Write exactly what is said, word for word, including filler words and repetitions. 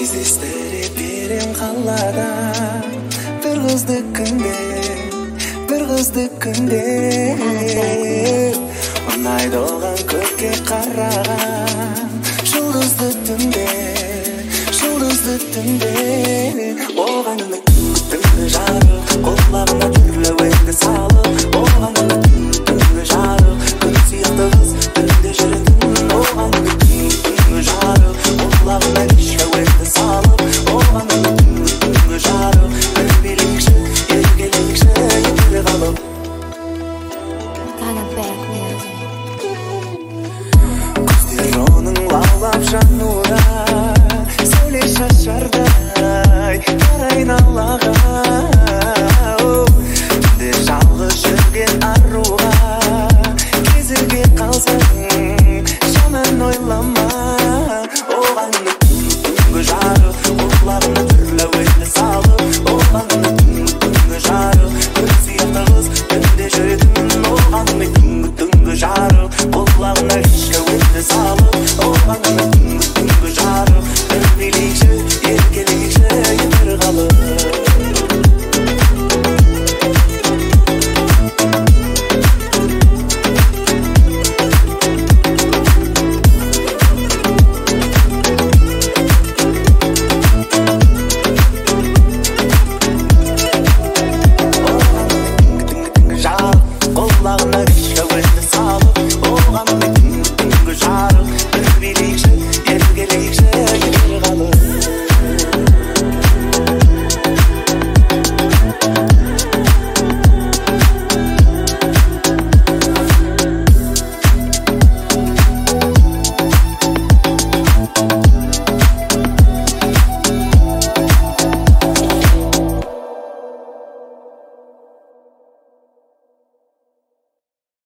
Кездестіре берем қалада бір қызды күнде, бір қызды күнде. Ұнайды оған көкке қараған жұлдызды түнде, жұлдызды түнде. Оған үміт түнгі жарық, қолағына түрлі өңді салып. Оған үміт түнгі жарық, күн сияқты қыз түнде жүретін. Оған үміт түнгі жарық, қолағына кешкі өңді салып. Оған үміт түнгі жарық, бір билейікші, еркелейікші, ертелі қалып. Көздер оның лаулап жануға, сәуле шашардай айналаға. Түнде жалғыз жүрген аруға, кезіге қалсаң жаман ойлама. Оған түнгі жарық, құлағына түрлі өтті.